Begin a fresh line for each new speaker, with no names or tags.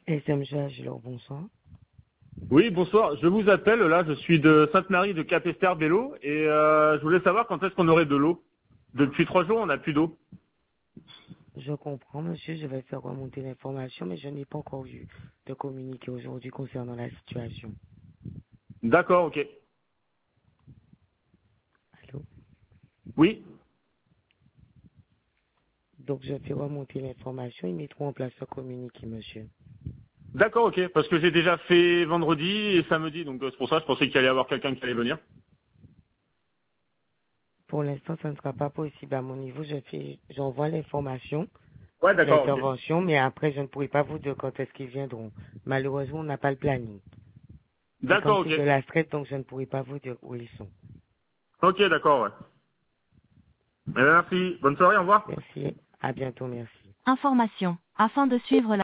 SMG Agilor, bonsoir.
Oui, bonsoir. Je vous appelle, là, je suis de Sainte-Marie de Capesterre-Bélo et je voulais savoir quand est-ce qu'on aurait de l'eau. Depuis 3 jours, on n'a plus d'eau.
Je comprends, monsieur, je vais faire remonter l'information, mais je n'ai pas encore eu de communiqué aujourd'hui concernant la situation.
D'accord, ok.
Allô?
Oui,
Donc, je fais remonter l'information, ils mettront en place un communiqué, monsieur.
d'accord, ok. Parce que j'ai déjà fait vendredi et samedi, donc c'est pour ça, je pensais qu'il allait y avoir quelqu'un qui allait venir.
Pour l'instant, ça ne sera pas possible à mon niveau. J'envoie l'information,
Ouais, d'accord, ok.
l'intervention, mais après, je ne pourrai pas vous dire quand est-ce qu'ils viendront. Malheureusement, on n'a pas le planning. Et comme
D'accord, ok.
c'est de la traite, donc je ne pourrai pas vous dire où ils sont.
Ok, d'accord, ouais. Eh bien, merci. Bonne soirée, au revoir.
Merci. À bientôt, merci.
Information. Afin de suivre la